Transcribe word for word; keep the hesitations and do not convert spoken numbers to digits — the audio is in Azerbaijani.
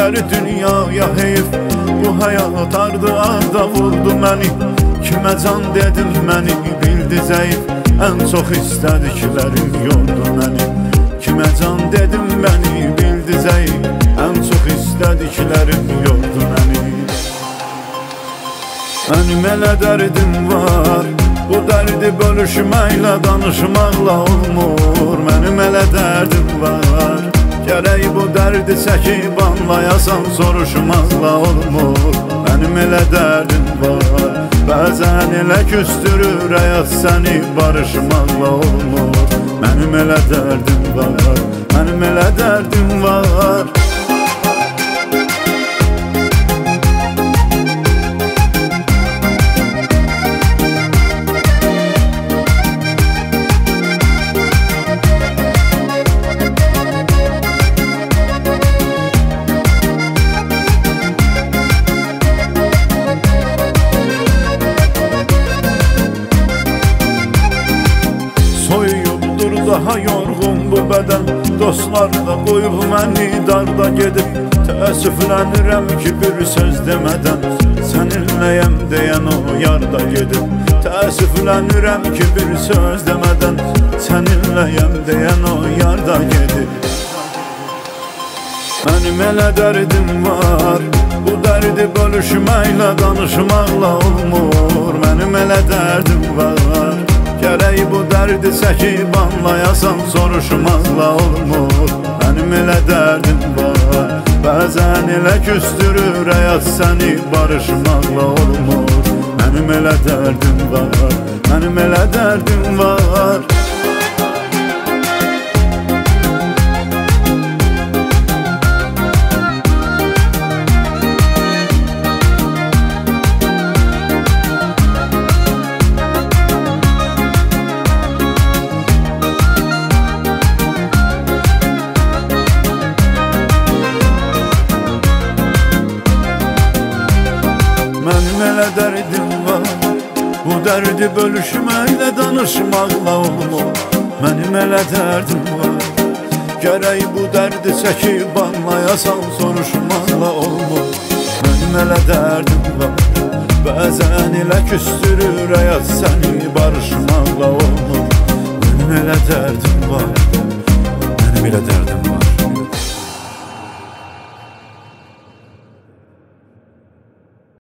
gözəl dünyaya heyf. Bu həyat ardı arda vurdu məni. Kimə can dedim məni bildi zəif. Ən çox istədiklərim yordu məni. Kimə can dedim məni bildi zəif. Ən çox istədiklərim yordu məni. Mənim elə dərdim var, bu dərdi bölüşməklə danışmaqla olmur. Mənim elə dərdim var, gərək bu dərdi çəkib anlayasan, soruşmaqla olmur. Mənim elə dərdim var, bəzən elə küstürür həyat səni, barışmaqla olmur. Mənim elə dərdim var, mənim elə dərdim var. Soyubdur daha yorğun bu bədən, dostlar da qoyub məni darda gedib. Təəssüflənirəm ki bir söz demədən, səninləyəm deyən o yarda gedib. Təəssüflənirəm ki bir söz demədən, səninləyəm deyən o yarda gedib. Mənim elə dərdim var, bu dərdi bölüşməklə danışmaqla olmur. Mənim elə dərdim var, gərək bu dərdi çəkib anlayasan, soruşmaqla olmur. Mənim elə dərdim var, bəzən elə küstürür həyat səni, barışmaqla olmur. Mənim elə dərdim var, mənim elə dərdim var. Mənim elə dərdim var, bu dərdi bölüşməklə danışmaqla olmur. Mənim elə dərdim var, gərək bu dərdi çəkib anlayasan, soruşmaqla olmur. Mənim elə dərdim var, bəzən elə küstürür həyat səni, barışmaqla olmur. Mənim elə dərdim var, mənim elə dərdim var.